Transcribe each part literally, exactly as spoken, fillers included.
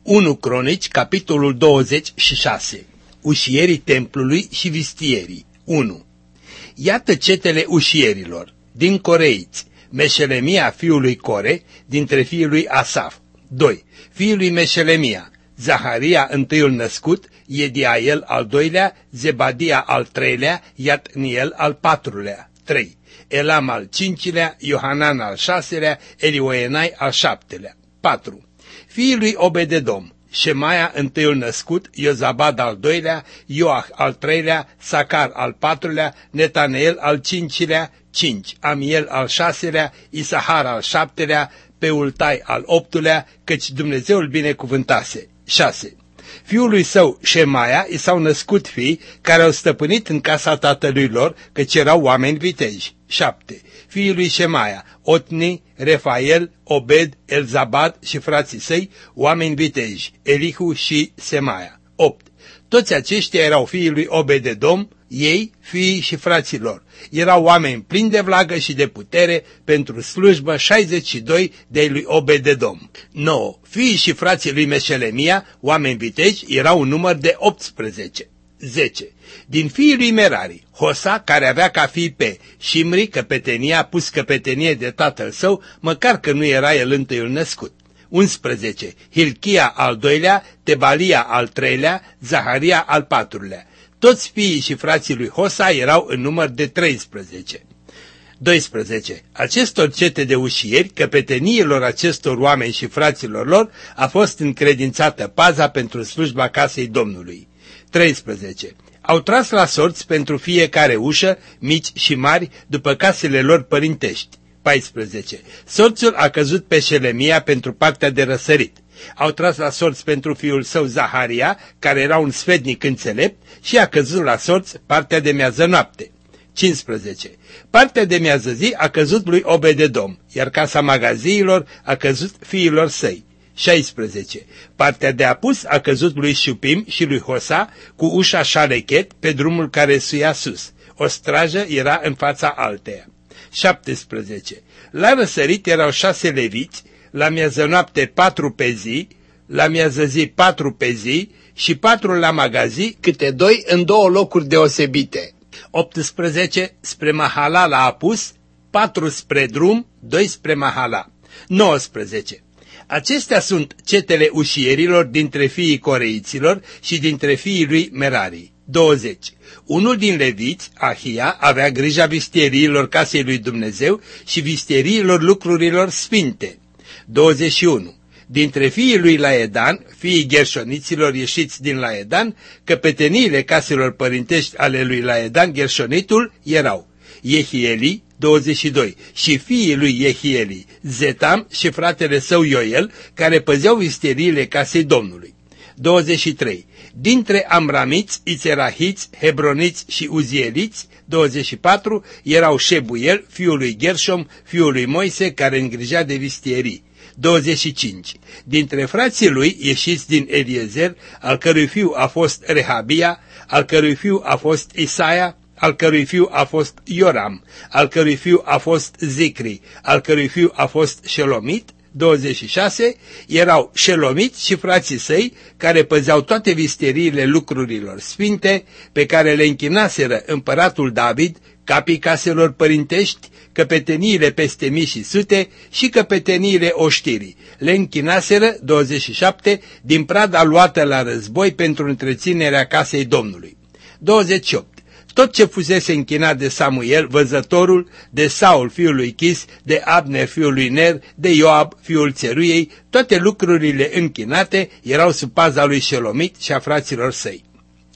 unu Cronici, capitolul douăzeci și șase. Ușierii templului și vistierii. unu. Iată cetele ușierilor. Din coreiți, Meșelemia fiului Core, dintre fiii lui Asaf. doi. Fiul lui Meșelemia, Zaharia întâiul născut, Ediael al doilea, Zebadia al treilea, Iatniel al patrulea. trei. Elam al cincilea, Iohanan al șaselea, Elioenai al șaptelea. patru. Fiii lui Obededom, Șemaia întâiul născut, Iozabad al doilea, Ioah al treilea, Sacar al patrulea, Netaneel al cincilea, cinci. Amiel al șaselea, Isahar al șaptelea, Peultai al optulea, căci Dumnezeu îl binecuvântase. șase. Fiului său, Șemaia, i s-au născut fii care au stăpânit în casa tatălui lor, căci erau oameni viteji. șapte. Fiii lui Șemaia, Otni, Refael, Obed, Elzabad și frații săi, oameni viteji, Elihu și Semaia. opt. Toți aceștia erau fiii lui Obededom, ei, fiii și frații lor. Erau oameni plini de vlagă și de putere, pentru slujbă șaizeci și doi de lui Obededom. nouă. Fiii și frații lui Meșelemia, oameni viteji, erau un număr de optsprezece. zece. Din fiii lui Merari, Hosa, care avea ca fii pe Șimri, căpetenia, a pus căpetenie de tatăl său, măcar că nu era el întâiul născut. unsprezece. Hilchia al doilea, Tebalia al treilea, Zaharia al patrulea. Toți fiii și frații lui Hosa erau în număr de treisprezece. doisprezece. Acestor cete de ușieri, căpeteniilor acestor oameni și fraților lor, a fost încredințată paza pentru slujba casei Domnului. treisprezece. Au tras la sorți pentru fiecare ușă, mici și mari, după casele lor părintești. paisprezece. Sorțul a căzut pe Șelemia pentru partea de răsărit. Au tras la sorți pentru fiul său Zaharia, care era un sfetnic înțelept, și a căzut la sorți partea de miază noapte. cincisprezece. Partea de miază zi a căzut lui Obededom, iar casa magaziilor a căzut fiilor săi. șaisprezece. Partea de apus a căzut lui Șupim și lui Hosa cu ușa Șalechet pe drumul care suia sus. O strajă era în fața alteia. șaptesprezece. La răsărit erau șase leviți, la miază noapte patru pe zi, la miază zi patru pe zi și patru la magazii, câte doi în două locuri deosebite. optsprezece spre Mahala la apus, patru spre drum, doi spre Mahala. nouăsprezece. Acestea sunt cetele ușierilor dintre fiii coreiților și dintre fiii lui Merari. douăzeci. Unul din leviți, Ahia, avea grija vistieriilor casei lui Dumnezeu și vistieriilor lucrurilor sfinte. douăzeci și unu. Dintre fiii lui Laedan, fiii gherșoniților ieșiți din Laedan, căpeteniile caselor părintești ale lui Laedan, gherșonitul, erau Yehieli, douăzeci și doi, și fiii lui Yehieli, Zetam și fratele său Ioel, care păzeau visteriile casei Domnului. douăzeci și trei. Dintre amramiți, ițerahiți, hebroniți și uzieliți, douăzeci și patru, erau Șebuel, fiul lui Gershom, fiul lui Moise, care îngrija de vistierii. douăzeci și cinci. Dintre frații lui, ieșiți din Eliezer, al cărui fiu a fost Rehabia, al cărui fiu a fost Isaia, al cărui fiu a fost Ioram, al cărui fiu a fost Zicri, al cărui fiu a fost Șelomit, douăzeci și șase, erau Șelomit și frații săi, care păzeau toate visteriile lucrurilor sfinte, pe care le închinaseră împăratul David, capii caselor părintești, căpeteniile peste mii și sute și căpeteniile oștirii. Le închinaseră, douăzeci și șapte, din prada luată la război pentru întreținerea casei Domnului. douăzeci și opt. Tot ce fusese închinat de Samuel, văzătorul, de Saul, fiul lui Chis, de Abner, fiul lui Ner, de Ioab, fiul Țeruiei, toate lucrurile închinate erau sub paza lui Șelomit și a fraților săi.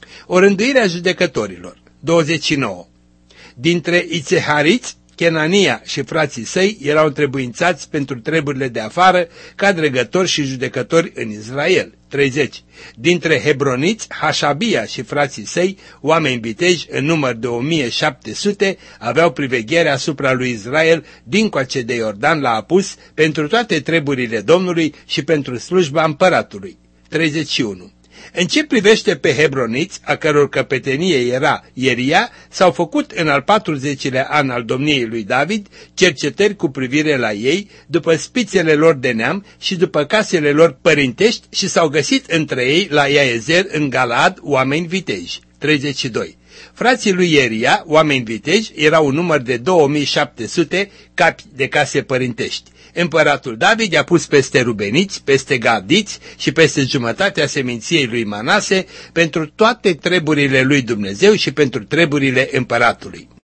O rânduire a judecătorilor. douăzeci și nouă. Dintre ițehariți, Kenania și frații săi erau întrebuințați pentru treburile de afară ca dregători și judecători în Israel. treizeci. Dintre hebroniți, Hașabia și frații săi, oameni viteji în număr de o mie șapte sute, aveau privegherea asupra lui Israel dincoace de Iordan la apus pentru toate treburile Domnului și pentru slujba împăratului. treizeci și unu. În ce privește pe hebroniți, a căror căpetenie era Ieria, s-au făcut în al patruzecilea an al domniei lui David cercetări cu privire la ei, după spițele lor de neam și după casele lor părintești și s-au găsit între ei la Iaezer în Galaad oameni viteji. treizeci și doi. Frații lui Ieria, oameni viteji, erau un număr de două mii șapte sute capi de case părintești. Împăratul David i-a pus peste rubeniți, peste gadiți și peste jumătatea seminției lui Manase pentru toate treburile lui Dumnezeu și pentru treburile împăratului.